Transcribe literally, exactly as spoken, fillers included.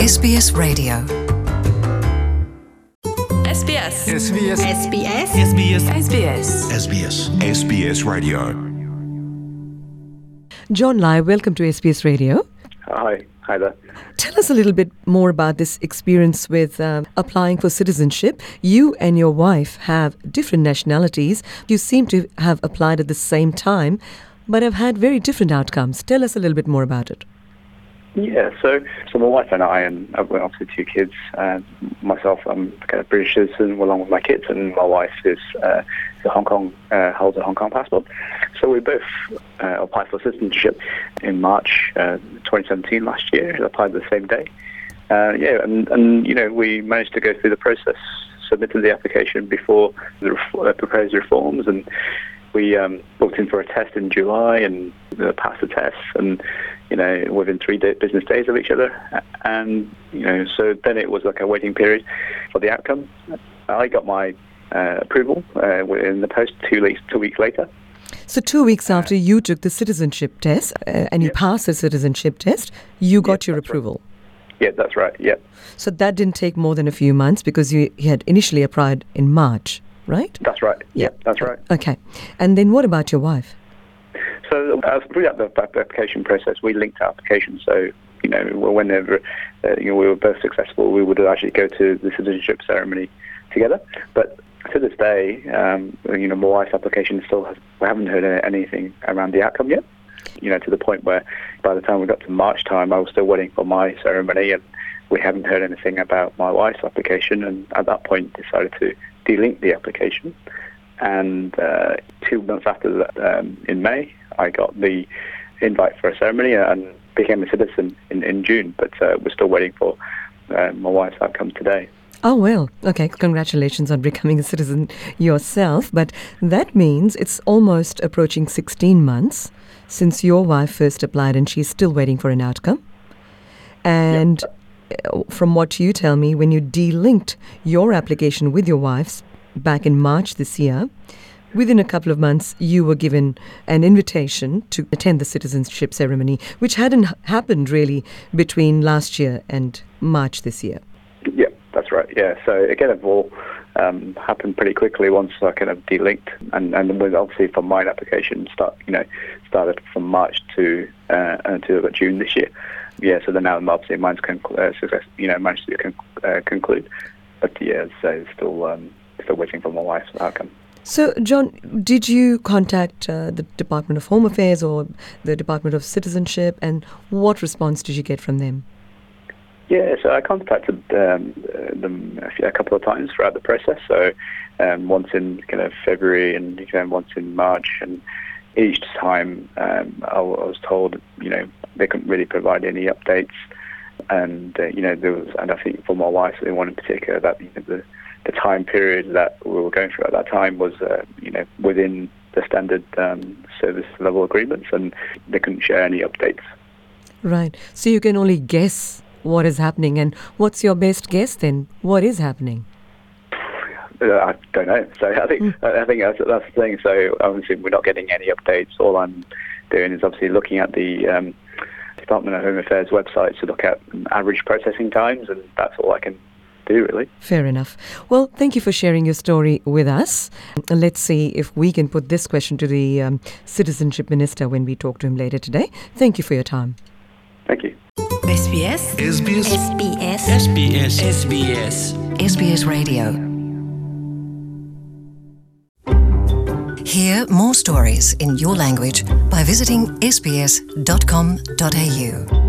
S B S Radio. S B S. S B S. S B S. S B S. S B S. S B S. S B S Radio. John Lai, welcome to S B S Radio. Hi. Hi there. Tell us a little bit more about this experience with uh, applying for citizenship. You and your wife have different nationalities. You seem to have applied at the same time, but have had very different outcomes. Tell us a little bit more about it. Yeah, so so my wife and I, and I've got obviously two kids. Uh, myself, I'm kind of British citizen along with my kids, and my wife is uh, a Hong Kong uh, holds a Hong Kong passport. So we both uh, applied for citizenship in March uh, twenty seventeen last year. We applied the same day. Uh, yeah, and, and you know we managed to go through the process, submitted the application before the ref- uh, proposed reforms, and we um, booked in for a test in July and uh, passed the test, and you know within three day- business days of each other, and you know so then it was like a waiting period for the outcome. I got my uh, approval uh, in the post two weeks two weeks later. So two weeks after you took the citizenship test uh, and you Yep. passed the citizenship test, you got Yep, your that's right. approval. Yeah, that's right. Yeah, So that didn't take more than a few months because you had initially applied in March, right? that's right. Yeah, that's right. Okay. And then what about your wife? So uh, throughout the application process, we linked our application. So you know, whenever uh, you know we were both successful, we would actually go to the citizenship ceremony together. But to this day, um, you know, my wife's application still has, we haven't heard anything around the outcome yet. You know, to the point where by the time we got to March time, I was still waiting for my ceremony, and we hadn't heard anything about my wife's application. And at that point, decided to delink the application. And uh, two months after that, um, in May, I got the invite for a ceremony and became a citizen in, in June. But uh, we're still waiting for uh, my wife's outcome today. Oh, well, okay, congratulations on becoming a citizen yourself. But that means it's almost approaching sixteen months since your wife first applied and she's still waiting for an outcome. And uh, from what you tell me, when you delinked your application with your wife's back in March this year, within a couple of months, you were given an invitation to attend the citizenship ceremony, which hadn't h- happened really between last year and March this year. Yeah, that's right. Yeah, so again, it all um, happened pretty quickly once I kind of delinked, and and with obviously from my application start, you know, started from March to uh, until about June this year. Yeah, so then now obviously mine's conclu- uh, success, you know, managed to con- uh, conclude, but yeah, so still um, still waiting for my wife's outcome. So, John, did you contact uh, the Department of Home Affairs or the Department of Citizenship, and what response did you get from them? Yeah, so I contacted um, them a, few, a couple of times throughout the process. So um, once in kind of February and again once in March, and each time um, I, w- I was told, you know, they couldn't really provide any updates, and uh, you know there was, and I think for my wife, in one in particular, that you know, the the time period that we were going through at that time was, uh, you know, within the standard um, service level agreements, and they couldn't share any updates. Right. So you can only guess what is happening. And what's your best guess then? What is happening? Uh, I don't know. So I think mm. I think that's, that's the thing. So obviously we're not getting any updates. All I'm doing is obviously looking at the um, Department of Home Affairs website to look at average processing times, and that's all I can do, really. Fair enough. Well, thank you for sharing your story with us. Let's see if we can put this question to the um, Citizenship Minister when we talk to him later today. Thank you for your time. Thank you. S B S. S B S. S B S. S B S. S B S. S B S Radio. Hear more stories in your language by visiting s b s dot com dot a u.